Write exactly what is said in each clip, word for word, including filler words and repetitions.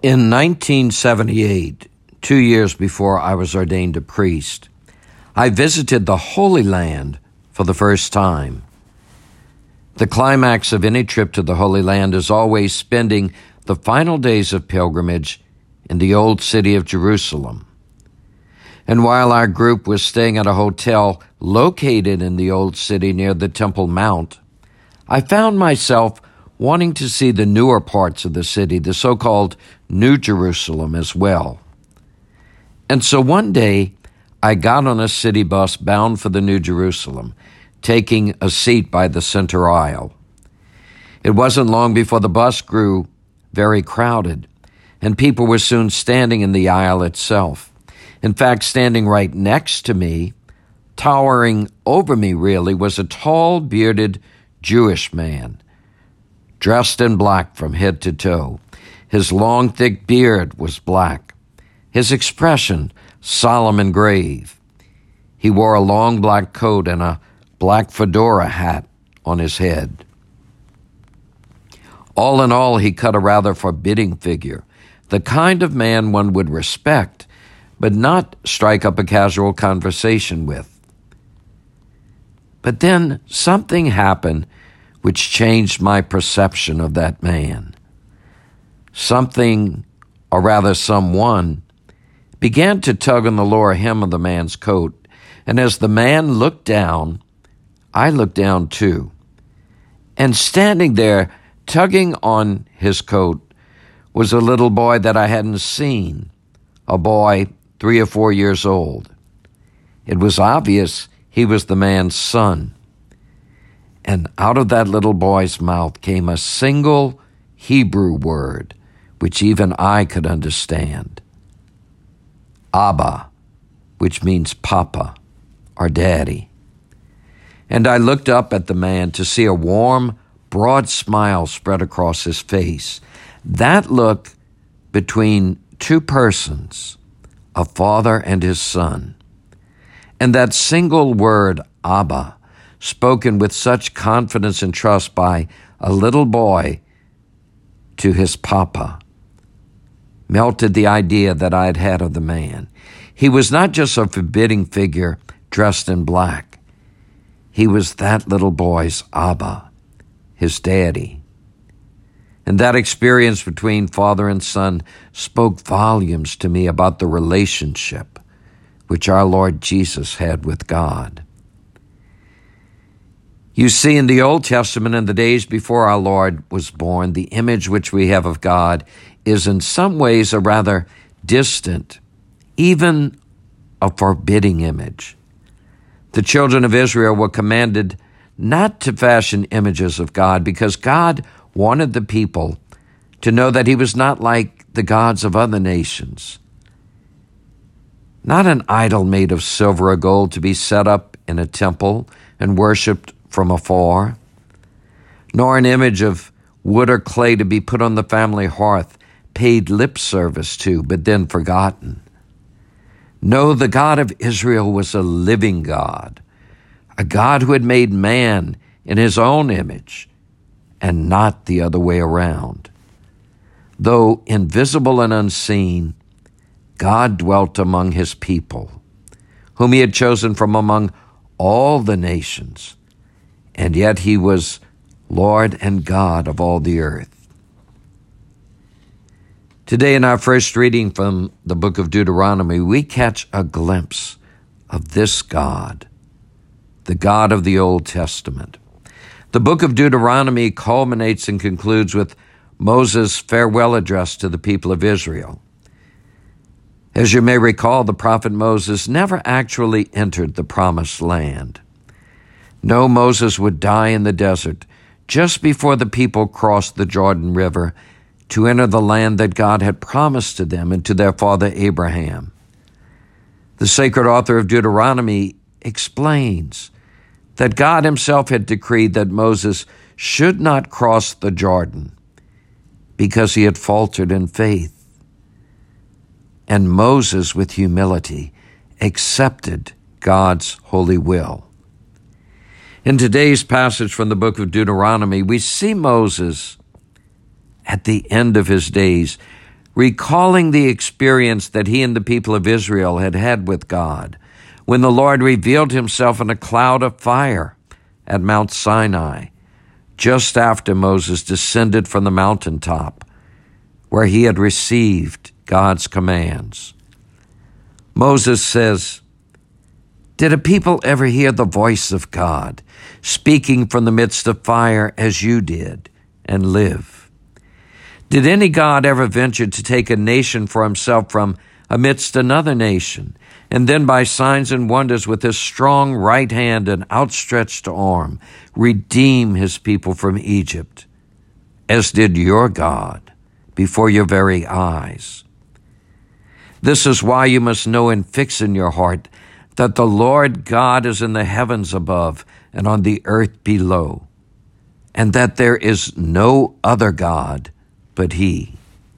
In nineteen seventy-eight, two years before I was ordained a priest, I visited the Holy Land for the first time. The climax of any trip to the Holy Land is always spending the final days of pilgrimage in the old city of Jerusalem. And while our group was staying at a hotel located in the old city near the Temple Mount, I found myself wanting to see the newer parts of the city, the so-called New Jerusalem, as well. And so one day, I got on a city bus bound for the New Jerusalem, taking a seat by the center aisle. It wasn't long before the bus grew very crowded, and people were soon standing in the aisle itself. In fact, standing right next to me, towering over me really, was a tall, bearded Jewish man, dressed in black from head to toe. His long, thick beard was black. His expression solemn and grave. He wore a long black coat and a black fedora hat on his head. All in all, he cut a rather forbidding figure, the kind of man one would respect, but not strike up a casual conversation with. But then something happened which changed my perception of that man. Something, or rather someone, began to tug on the lower hem of the man's coat, and as the man looked down, I looked down too. And standing there, tugging on his coat, was a little boy that I hadn't seen, a boy three or four years old. It was obvious he was the man's son. And out of that little boy's mouth came a single Hebrew word, which even I could understand. Abba, which means Papa or Daddy. And I looked up at the man to see a warm, broad smile spread across his face. That look between two persons, a father and his son. And that single word, Abba, spoken with such confidence and trust by a little boy to his papa, melted the idea that I had had of the man. He was not just a forbidding figure dressed in black. He was that little boy's Abba, his daddy. And that experience between father and son spoke volumes to me about the relationship which our Lord Jesus had with God. You see, in the Old Testament, in the days before our Lord was born, the image which we have of God is in some ways a rather distant, even a forbidding image. The children of Israel were commanded not to fashion images of God because God wanted the people to know that he was not like the gods of other nations. Not an idol made of silver or gold to be set up in a temple and worshipped from afar, nor an image of wood or clay to be put on the family hearth, paid lip service to, but then forgotten. No, the God of Israel was a living God, a God who had made man in his own image, and not the other way around. Though invisible and unseen, God dwelt among his people, whom he had chosen from among all the nations, and yet he was Lord and God of all the earth. Today, in our first reading from the book of Deuteronomy, we catch a glimpse of this God, the God of the Old Testament. The book of Deuteronomy culminates and concludes with Moses' farewell address to the people of Israel. As you may recall, the prophet Moses never actually entered the promised land. No, Moses would die in the desert just before the people crossed the Jordan River to enter the land that God had promised to them and to their father Abraham. The sacred author of Deuteronomy explains that God himself had decreed that Moses should not cross the Jordan because he had faltered in faith. And Moses, with humility, accepted God's holy will. In today's passage from the book of Deuteronomy, we see Moses at the end of his days recalling the experience that he and the people of Israel had had with God when the Lord revealed himself in a cloud of fire at Mount Sinai, just after Moses descended from the mountaintop where he had received God's commands. Moses says, "Did a people ever hear the voice of God speaking from the midst of fire as you did and live? Did any God ever venture to take a nation for himself from amidst another nation, and then by signs and wonders with his strong right hand and outstretched arm redeem his people from Egypt, as did your God before your very eyes? This is why you must know and fix in your heart that the Lord God is in the heavens above and on the earth below, and that there is no other God but he."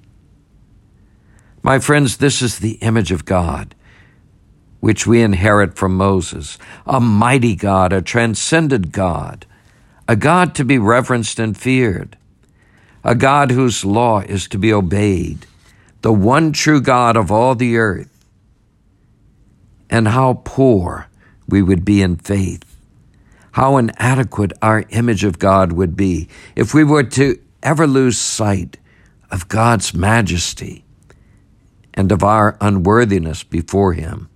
My friends, this is the image of God which we inherit from Moses, a mighty God, a transcendent God, a God to be reverenced and feared, a God whose law is to be obeyed, the one true God of all the earth. And how poor we would be in faith, how inadequate our image of God would be if we were to ever lose sight of God's majesty and of our unworthiness before him.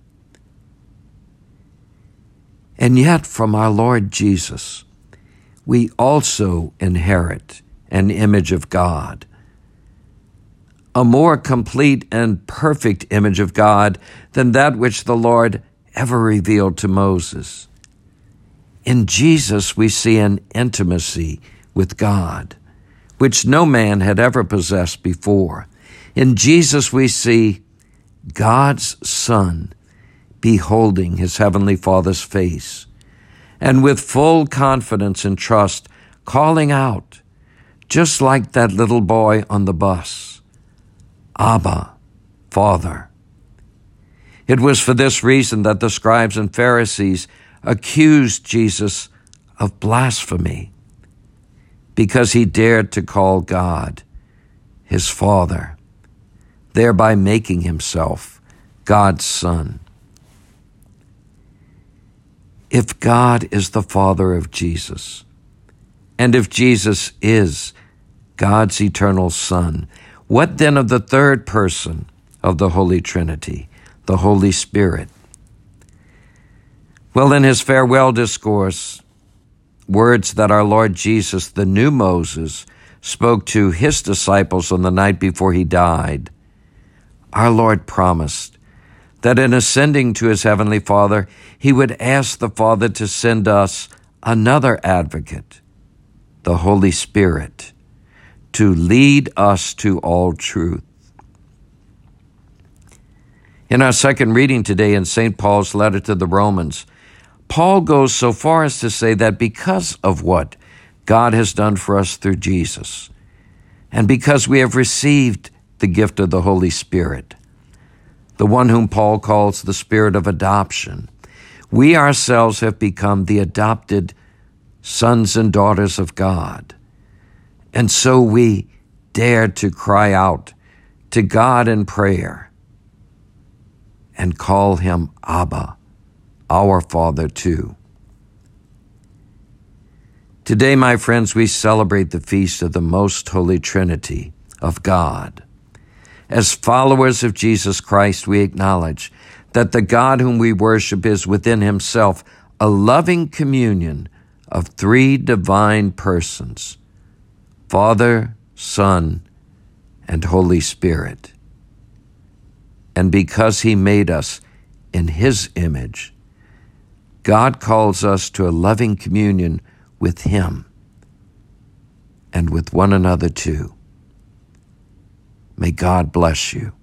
And yet from our Lord Jesus, we also inherit an image of God, a more complete and perfect image of God than that which the Lord ever revealed to Moses. In Jesus, we see an intimacy with God, which no man had ever possessed before. In Jesus, we see God's Son beholding his heavenly Father's face, and with full confidence and trust, calling out, just like that little boy on the bus, "Abba, Father." It was for this reason that the scribes and Pharisees accused Jesus of blasphemy, because he dared to call God his Father, thereby making himself God's Son. If God is the Father of Jesus, and if Jesus is God's eternal Son, what then of the third person of the Holy Trinity, the Holy Spirit? Well, in his farewell discourse, words that our Lord Jesus, the new Moses, spoke to his disciples on the night before he died, our Lord promised that in ascending to his heavenly Father, he would ask the Father to send us another advocate, the Holy Spirit, to lead us to all truth. In our second reading today in Saint Paul's letter to the Romans, Paul goes so far as to say that because of what God has done for us through Jesus, and because we have received the gift of the Holy Spirit, the one whom Paul calls the Spirit of adoption, we ourselves have become the adopted sons and daughters of God. And so we dare to cry out to God in prayer and call him Abba, our Father too. Today, my friends, we celebrate the feast of the Most Holy Trinity of God. As followers of Jesus Christ, we acknowledge that the God whom we worship is within himself a loving communion of three divine persons, Father, Son, and Holy Spirit. And because he made us in his image, God calls us to a loving communion with him and with one another too. May God bless you.